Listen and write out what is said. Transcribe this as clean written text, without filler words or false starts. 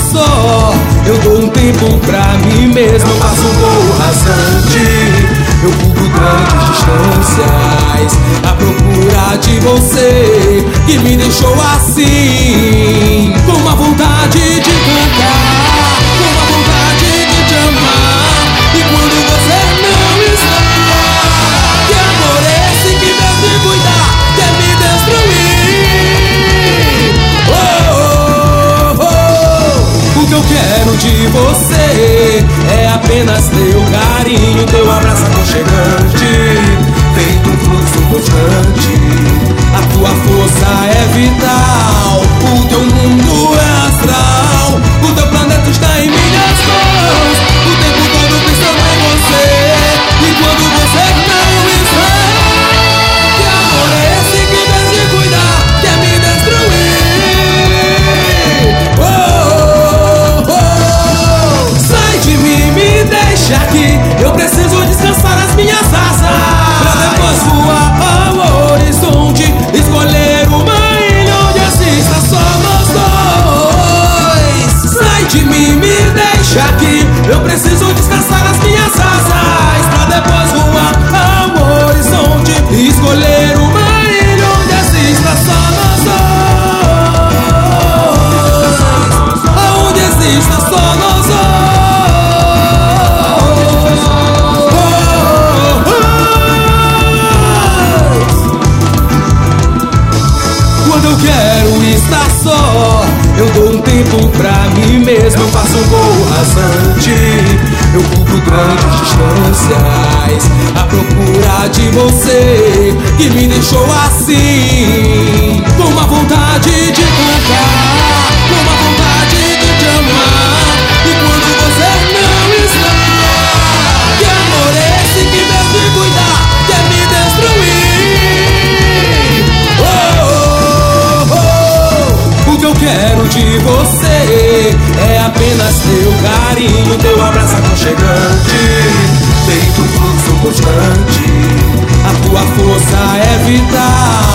só. Eu dou um tempo pra mim mesmo, eu faço um voo rasante. Eu cubro grandes distâncias à procura de você, que me deixou assim, com uma vontade de cantar, com uma vontade de te amar. E quando você não está, que amor é esse que vem me cuidar, quer me destruir? Oh, oh, oh. O que eu quero de você é apenas teu carinho, teu abraço aconchegante, feito um fluxo constante. A tua força é vital, o teu mundo é astral, o teu planeta está em minhas mãos, o tempo todo pensando em você. E quando você não está, que amor é esse que vem te cuidar, quer me destruir? Oh, oh, oh. Sai de mim, me deixa aqui, eu preciso descansar as minhas asas, pra depois voar ao horizonte, escolher uma ilha onde assista só nós dois. Sai de mim, me deixa aqui, eu preciso descansar as minhas asas, pra depois voar ao horizonte, escolher uma ilha onde assista só nós dois, aonde exista só nós dois. Quando eu quero estar só, eu dou um tempo pra mim mesmo, eu faço um voo rasante. Eu cubro grandes distâncias à procura de você, que me deixou assim, com uma vontade de cantar, com uma vontade de te amar. E quando você não está, que amor é esse que vem te cuidar, quer me destruir? Oh, oh, oh. O que eu quero de você é apenas teu carinho, teu abraço aconchegante, feito um fluxo constante. A tua força é vital,